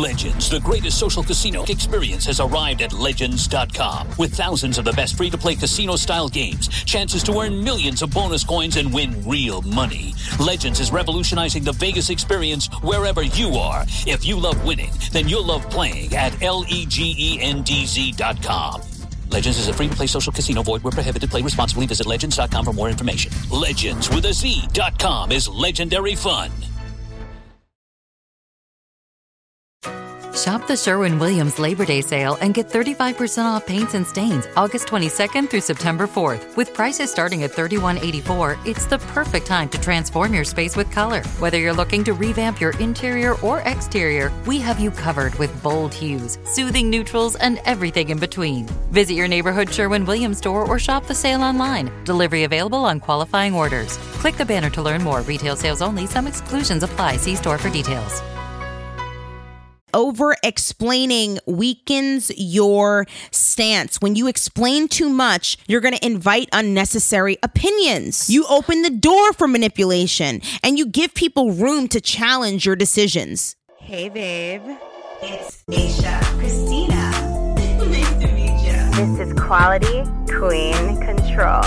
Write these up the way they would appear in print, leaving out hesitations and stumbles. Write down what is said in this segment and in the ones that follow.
Legends, the greatest social casino experience, has arrived at Legends.com. With thousands of the best free-to-play casino-style games, chances to earn millions of bonus coins and win real money. Legends is revolutionizing the Vegas experience wherever you are. If you love winning, then you'll love playing at LEGENDZ.com. Legends is a free-to-play social casino. Void where prohibited. Play responsibly. Visit Legends.com for more information. Legends with a Z.com is legendary fun. Shop the Sherwin-Williams Labor Day sale and get 35% off paints and stains August 22nd through September 4th. With prices starting at $31.84, it's the perfect time to transform your space with color. Whether you're looking to revamp your interior or exterior, we have you covered with bold hues, soothing neutrals, and everything in between. Visit your neighborhood Sherwin-Williams store or shop the sale online. Delivery available on qualifying orders. Click the banner to learn more. Retail sales only. Some exclusions apply. See store for details. Over-explaining weakens your stance. When you explain too much, you're going to invite unnecessary opinions. You open the door for manipulation, and you give people room to challenge your decisions. Hey, babe. It's Aisha Christina. Nice to meet you. This is Quality Queen Control.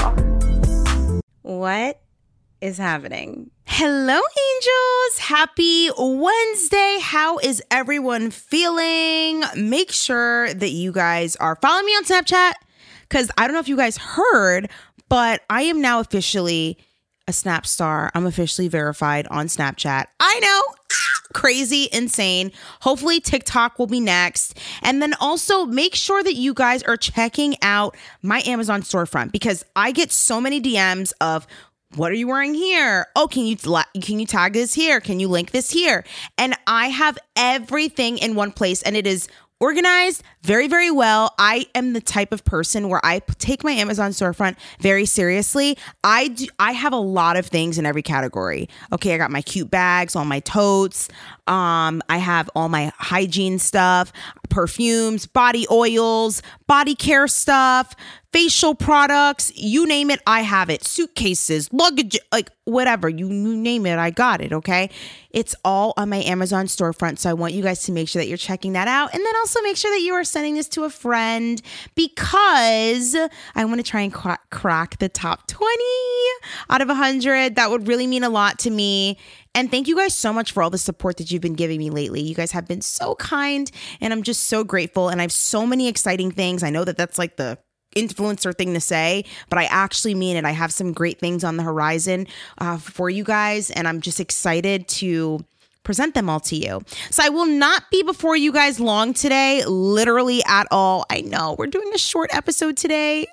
What is happening? Hello, angels. Happy Wednesday. How is everyone feeling? Make sure that you guys are following me on Snapchat, because I don't know if you guys heard, but I am now officially a Snap star. I'm officially verified on Snapchat. I know. Crazy, insane. Hopefully TikTok will be next. And then also make sure that you guys are checking out my Amazon storefront, because I get so many DMs of, what are you wearing here? Oh, can you tag this here? Can you link this here? And I have everything in one place, and it is organized very, very well. I am the type of person where I take my Amazon storefront very seriously. I have a lot of things in every category. Okay, I got my cute bags, all my totes. I have all my hygiene stuff, perfumes, body oils, body care stuff, facial products, you name it, I have it. Suitcases, luggage, like whatever, you name it, I got it, okay? It's all on my Amazon storefront, so I want you guys to make sure that you're checking that out, and then also make sure that you are sending this to a friend, because I want to try and crack the top 20 out of 100. That would really mean a lot to me. And thank you guys so much for all the support that you've been giving me lately. You guys have been so kind, and I'm just so grateful, and I have so many exciting things. I know that that's like the influencer thing to say, but I actually mean it. I have some great things on the horizon for you guys, and I'm just excited to present them all to you. So I will not be before you guys long today, literally at all. I know we're doing a short episode today,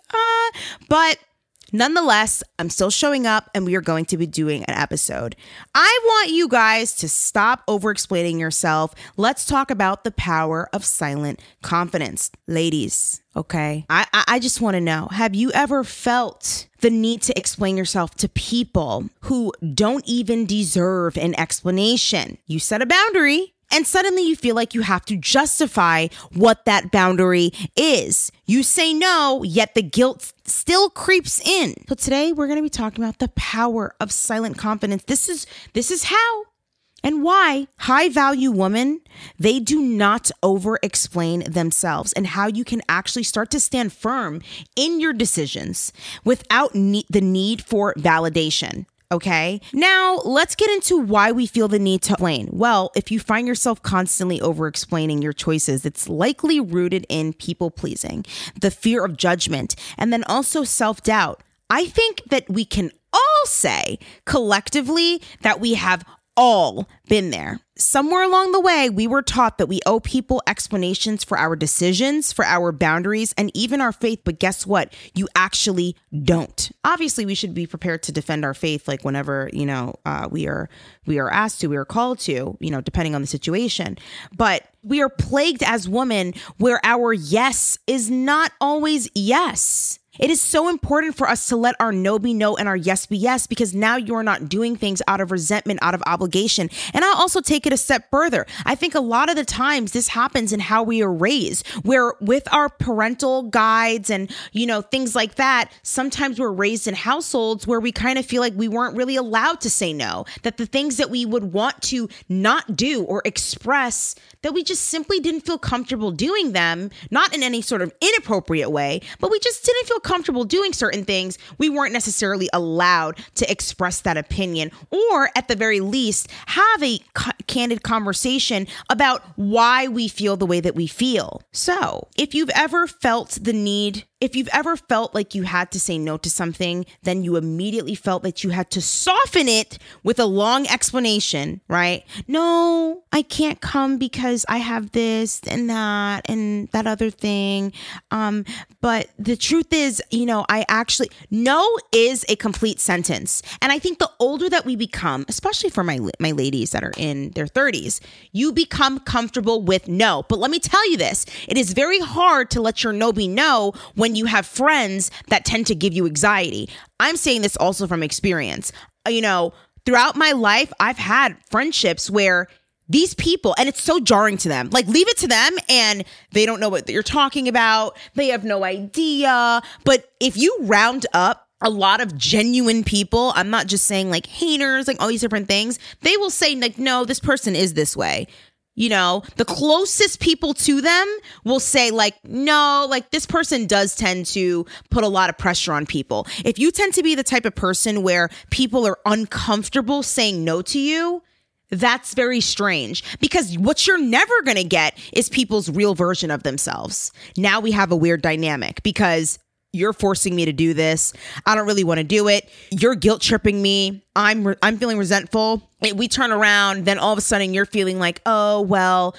but nonetheless, I'm still showing up, and we are going to be doing an episode. I want you guys to stop over-explaining yourself. Let's talk about the power of silent confidence. Ladies, okay? I just want to know, have you ever felt the need to explain yourself to people who don't even deserve an explanation? You set a boundary, and suddenly you feel like you have to justify what that boundary is. You say no, yet the guilt still creeps in. So today we're going to be talking about the power of silent confidence. This is how and why high-value women, they do not over-explain themselves, and how you can actually start to stand firm in your decisions without the need for validation. Okay, now let's get into why we feel the need to explain. Well, if you find yourself constantly over-explaining your choices, it's likely rooted in people-pleasing, the fear of judgment, and then also self-doubt. I think that we can all say collectively that we have all been there. Somewhere along the way, we were taught that we owe people explanations for our decisions, for our boundaries, and even our faith. But guess what? You actually don't. Obviously, we should be prepared to defend our faith, like whenever, we are asked to, we are called to, depending on the situation. But we are plagued as women where our yes is not always yes. It is so important for us to let our no be no and our yes be yes, because now you're not doing things out of resentment, out of obligation. And I'll also take it a step further. I think a lot of the times this happens in how we are raised, where with our parental guides and, things like that, sometimes we're raised in households where we kind of feel like we weren't really allowed to say no, that the things that we would want to not do or express, that we just simply didn't feel comfortable doing them, not in any sort of inappropriate way, but we just didn't feel comfortable doing certain things. We weren't necessarily allowed to express that opinion, or at the very least, have a candid conversation about why we feel the way that we feel. So if you've ever felt like you had to say no to something, then you immediately felt that you had to soften it with a long explanation, right? No, I can't come because I have this and that other thing. But the truth is, no is a complete sentence. And I think the older that we become, especially for my ladies that are in their 30s, you become comfortable with no. But let me tell you this, it is very hard to let your no be no when you have friends that tend to give you anxiety. I'm saying this also from experience. Throughout my life, I've had friendships where these people, and it's so jarring to them, like leave it to them and they don't know what you're talking about. They have no idea. But if you round up a lot of genuine people, I'm not just saying like haters, like all these different things, they will say like, no, this person is this way. The closest people to them will say like, no, like this person does tend to put a lot of pressure on people. If you tend to be the type of person where people are uncomfortable saying no to you, that's very strange, because what you're never going to get is people's real version of themselves. Now we have a weird dynamic because you're forcing me to do this. I don't really want to do it. You're guilt tripping me. I'm feeling resentful. We turn around, then all of a sudden you're feeling like, oh, well,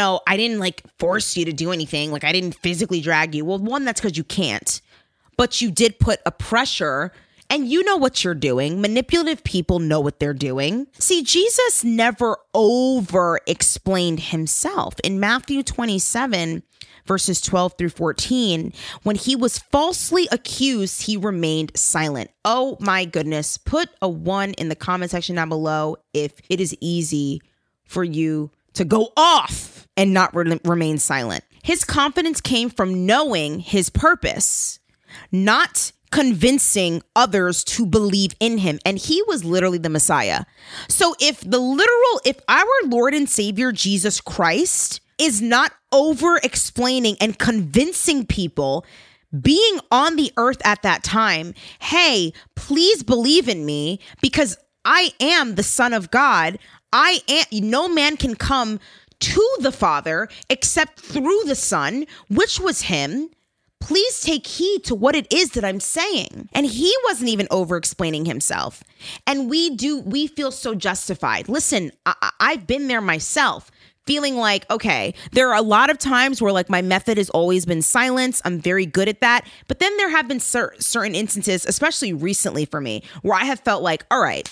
I didn't like force you to do anything. Like I didn't physically drag you. Well, one, that's because you can't, but you did put a pressure. And you know what you're doing. Manipulative people know what they're doing. See, Jesus never over-explained himself. In Matthew 27, verses 12 through 14, when he was falsely accused, he remained silent. Oh my goodness. Put a 1 in the comment section down below if it is easy for you to go off and not remain silent. His confidence came from knowing his purpose, not convincing others to believe in him. And he was literally the Messiah. So if our Lord and Savior Jesus Christ is not over explaining and convincing people being on the earth at that time, hey, please believe in me because I am the Son of God. No man can come to the Father except through the Son, which was him. Please take heed to what it is that I'm saying. And he wasn't even over-explaining himself. And we feel so justified. Listen, I've been there myself, feeling like, okay, there are a lot of times where like my method has always been silence. I'm very good at that. But then there have been certain instances, especially recently for me, where I have felt like, all right,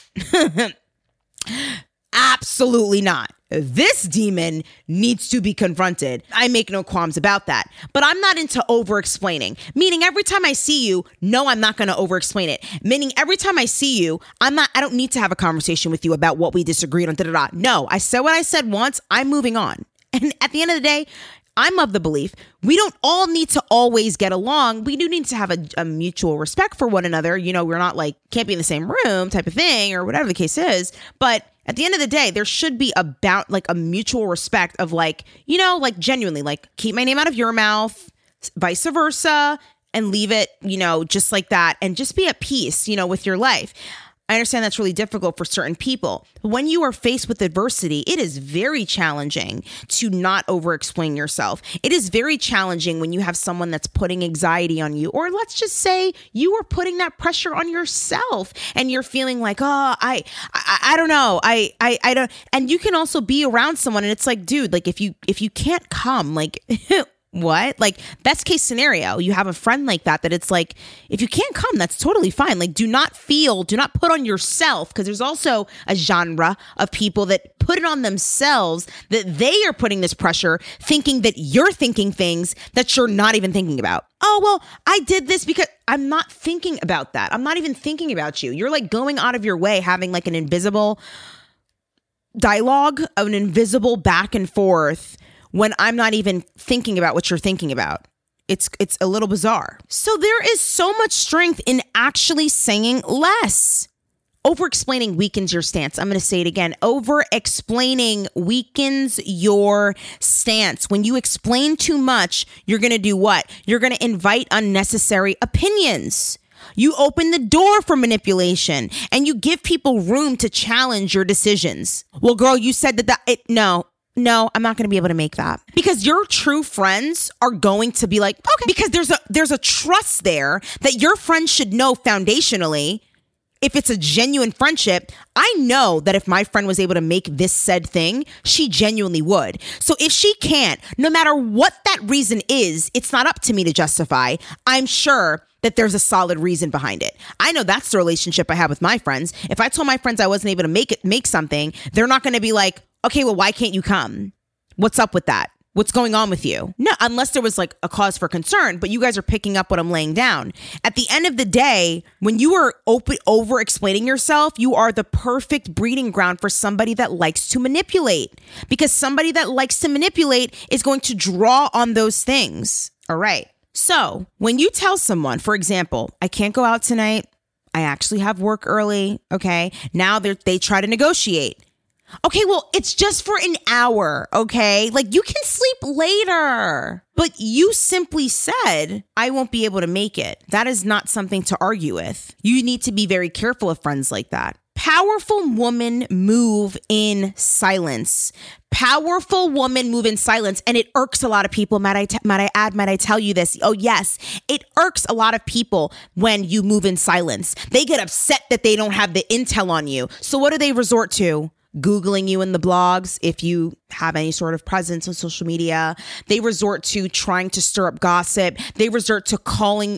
absolutely not. This demon needs to be confronted. I make no qualms about that. But I'm not into over-explaining. Meaning every time I see you, no, I'm not going to over-explain it. Meaning every time I see you, I don't need to have a conversation with you about what we disagreed on. No, I said what I said once. I'm moving on. And at the end of the day, I'm of the belief we don't all need to always get along. We do need to have a mutual respect for one another. We're not like can't be in the same room type of thing or whatever the case is. But at the end of the day, there should be about like a mutual respect of like, like genuinely like keep my name out of your mouth, vice versa, and leave it, just like that. And just be at peace, with your life. I understand that's really difficult for certain people. But when you are faced with adversity, it is very challenging to not over-explain yourself. It is very challenging when you have someone that's putting anxiety on you, or let's just say you are putting that pressure on yourself and you're feeling like, oh, I don't know. I don't. And you can also be around someone and it's like, dude, like if you can't come, like What? Like, best case scenario, you have a friend like that it's like, if you can't come, that's totally fine. Like, do not put on yourself, because there's also a genre of people that put it on themselves, that they are putting this pressure, thinking that you're thinking things that you're not even thinking about. Oh, well, I did this because I'm not thinking about that. I'm not even thinking about you. You're like going out of your way, having like an invisible dialogue, an invisible back and forth, when I'm not even thinking about what you're thinking about. It's a little bizarre. So there is so much strength in actually saying less. Over-explaining weakens your stance. I'm going to say it again. Over-explaining weakens your stance. When you explain too much, you're going to do what? You're going to invite unnecessary opinions. You open the door for manipulation, and you give people room to challenge your decisions. Well, girl, you said No, I'm not going to be able to make that, because your true friends are going to be like, okay, because there's a trust there that your friends should know foundationally. If it's a genuine friendship, I know that if my friend was able to make this said thing, she genuinely would. So if she can't, no matter what that reason is, it's not up to me to justify. I'm sure that there's a solid reason behind it. I know that's the relationship I have with my friends. If I told my friends I wasn't able to make something, they're not going to be like, okay, well, why can't you come? What's up with that? What's going on with you? No, unless there was like a cause for concern, but you guys are picking up what I'm laying down. At the end of the day, when you are over explaining yourself, you are the perfect breeding ground for somebody that likes to manipulate, because somebody that likes to manipulate is going to draw on those things. All right. So when you tell someone, for example, I can't go out tonight, I actually have work early. Okay. Now they try to negotiate. Okay, well, it's just for an hour, okay? Like, you can sleep later. But you simply said, I won't be able to make it. That is not something to argue with. You need to be very careful of friends like that. Powerful women move in silence. Powerful women move in silence, and it irks a lot of people. Might I tell you this? Oh, yes. It irks a lot of people when you move in silence. They get upset that they don't have the intel on you. So what do they resort to? Googling you in the blogs, if you have any sort of presence on social media. They resort to trying to stir up gossip. They resort to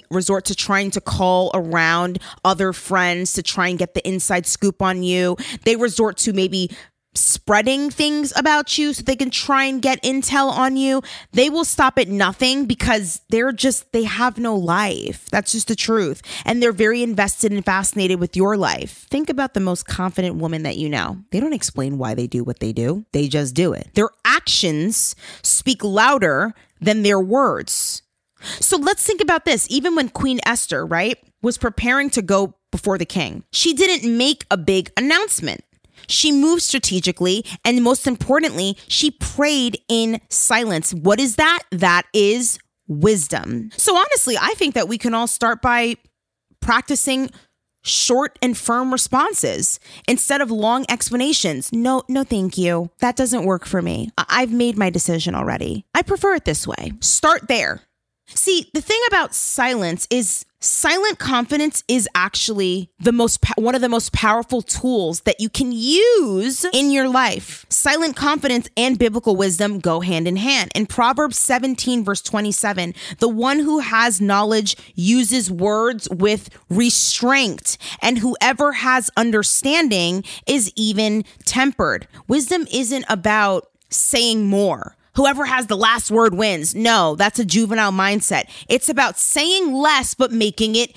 trying to call around other friends to try and get the inside scoop on you. They resort to maybe spreading things about you so they can try and get intel on you. They will stop at nothing, because they have no life. That's just the truth. And they're very invested and fascinated with your life. Think about the most confident woman that you know. They don't explain why they do what they do. They just do it. Their actions speak louder than their words. So let's think about this. Even when Queen Esther, right, was preparing to go before the king, she didn't make a big announcement. She moved strategically, and most importantly, she prayed in silence. What is that? That is wisdom. So honestly, I think that we can all start by practicing short and firm responses instead of long explanations. No, thank you. That doesn't work for me. I've made my decision already. I prefer it this way. Start there. See, the thing about silence is silent confidence is actually one of the most powerful tools that you can use in your life. Silent confidence and biblical wisdom go hand in hand. In Proverbs 17, verse 27, the one who has knowledge uses words with restraint, and whoever has understanding is even tempered. Wisdom isn't about saying more. Whoever has the last word wins. No, that's a juvenile mindset. It's about saying less, but making it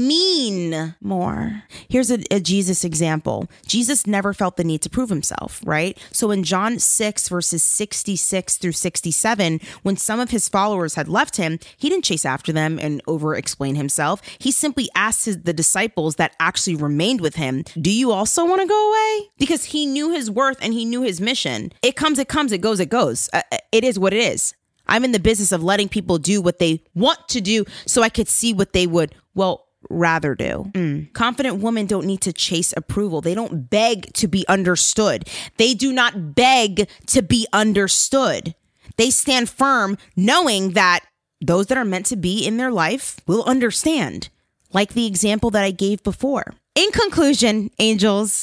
mean more. Here's a Jesus example. Jesus never felt the need to prove himself, right? So in John 6, verses 66 through 67, when some of his followers had left him, he didn't chase after them and over-explain himself. He simply asked the disciples that actually remained with him, do you also want to go away? Because he knew his worth and he knew his mission. It comes, it goes, it goes. It is what it is. I'm in the business of letting people do what they want to do so I could see what they would, rather do. Confident women don't need to chase approval. They don't beg to be understood. They do not beg to be understood. They stand firm knowing that those that are meant to be in their life will understand, like the example that I gave before. In conclusion, angels,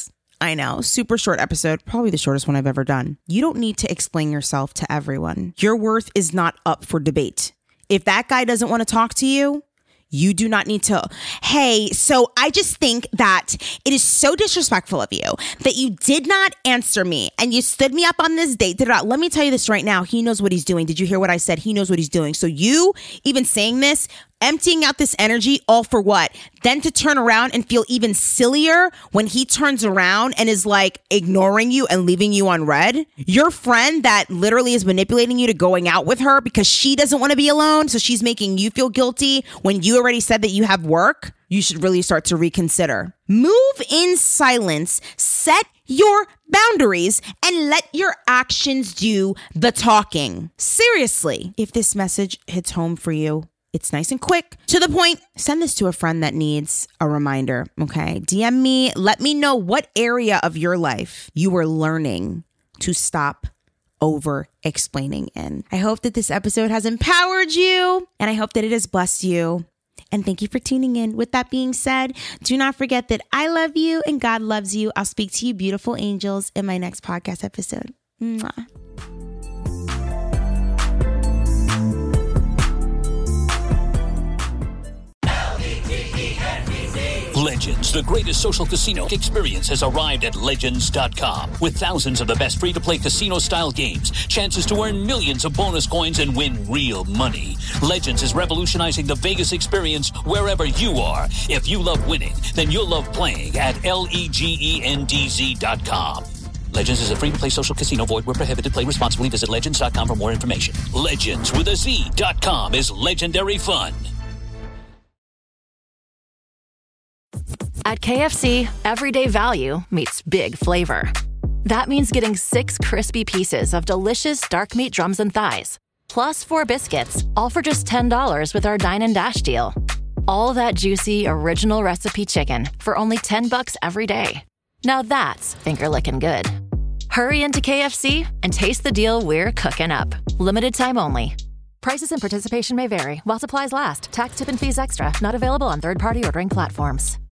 I know, super short episode, probably the shortest one I've ever done. You don't need to explain yourself to everyone. Your worth is not up for debate. If that guy doesn't want to talk to you, you do not need to, hey, so I just think that it is so disrespectful of you that you did not answer me and you stood me up on this date. Let me tell you this right now. He knows what he's doing. Did you hear what I said? He knows what he's doing. So you even saying this, emptying out this energy, all for what? Then to turn around and feel even sillier when he turns around and is like ignoring you and leaving you on red. Your friend that literally is manipulating you to going out with her because she doesn't want to be alone, so she's making you feel guilty when you already said that you have work. You should really start to reconsider. Move in silence, set your boundaries, and let your actions do the talking. Seriously, if this message hits home for you, it's nice and quick, to the point. Send this to a friend that needs a reminder, okay? DM me. Let me know what area of your life you are learning to stop over-explaining in. I hope that this episode has empowered you, and I hope that it has blessed you. And thank you for tuning in. With that being said, do not forget that I love you and God loves you. I'll speak to you, beautiful angels, in my next podcast episode. Mwah. Legends, the greatest social casino experience, has arrived at Legends.com. With thousands of the best free-to-play casino-style games, chances to earn millions of bonus coins and win real money. Legends is revolutionizing the Vegas experience wherever you are. If you love winning, then you'll love playing at LEGENDZ.com. Legends is a free-to-play social casino. Void where prohibited. Play responsibly. Visit Legends.com for more information. Legends with a Z.com is legendary fun. At KFC, everyday value meets big flavor. That means getting 6 crispy pieces of delicious dark meat drums and thighs, plus 4 biscuits, all for just $10 with our Dine and Dash deal. All that juicy, original recipe chicken for only $10 every day. Now that's finger-licking good. Hurry into KFC and taste the deal we're cooking up. Limited time only. Prices and participation may vary while supplies last. Tax, tip, and fees extra. Not available on third-party ordering platforms.